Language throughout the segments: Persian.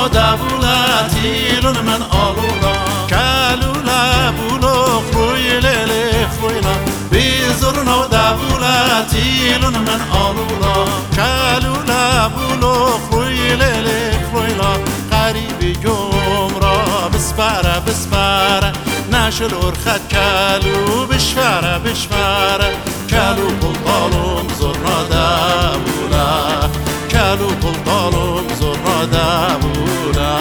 دابولا تيلون من ألولا كالولا بولو خوي ليلي خويلا بيزرنا دابولا تيلون من ألولا كالولا بولو خوي ليلي خويلا قريب يوم را بسبارة بسبارة ناشل ورخت كالو بشفارة بشفارة كالو بلطالهم زرنا دابولا كالو بلطالهم زرنا دابولا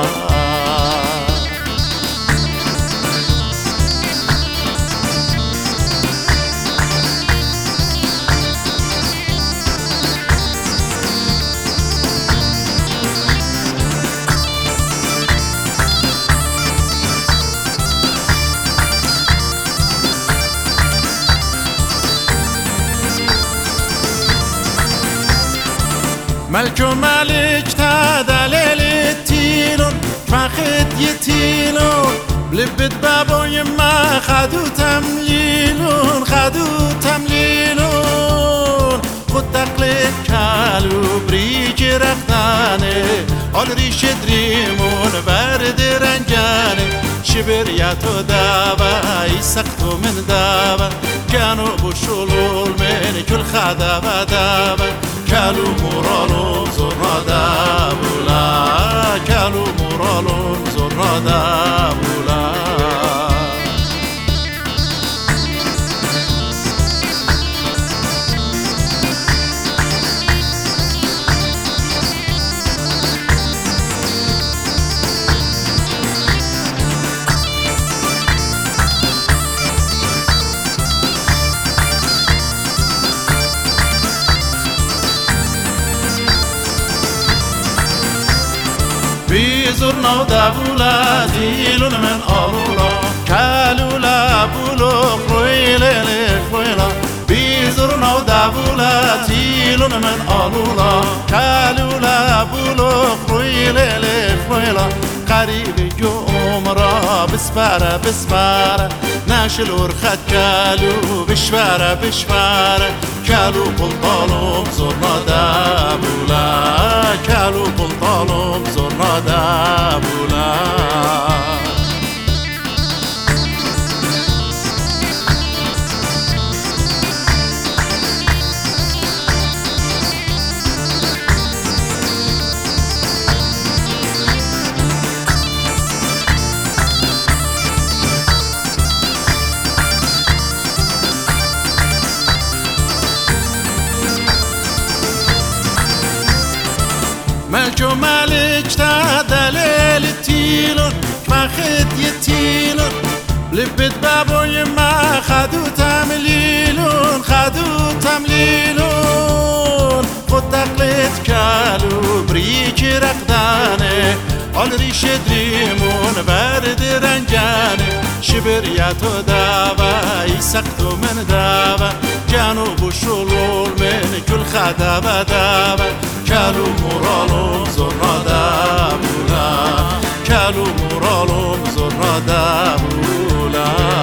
ملك وملك تدلل التيلون فخد يتيلون بلبت بابو يما خدو تمليلون خدو تمليلون خود تقليد كالو بريج رختانه آل ريش دريمون برد رنجانه شبرياتو دابا يسقطو من دابا كانوا بشلول من كل خدابا دابا كالو مورالو زرنا دابولا كالو مورالو زرنا دابولا بيزرنا ودابولا ديلون من ألولا كالولا بولو خوي ليلي خويلا بيزرنا ودابولا ديلون من ألولا كالولا بولو خوي ليلي خويلا قريب يوم را بسبارة بسبارة ناشل ورخت كالو بشفارة بشفارة كالو بلطالهم زرنا دابولا كالو بلطالهم زرنا دابولا ملك وملك تدلل التيلون فخد يتيلون لبت بابو يما خدو تمليلون خدو تمليلون خود تقليد كالو بريج رقدانه آل ريش دريمون برد رنجانه شبرياتو دابا يسقطو من دابا جنوب شلول من كل خدابا دابا كالو مورالهم زرنا دابولا كالو مورالهم زرنا دابولا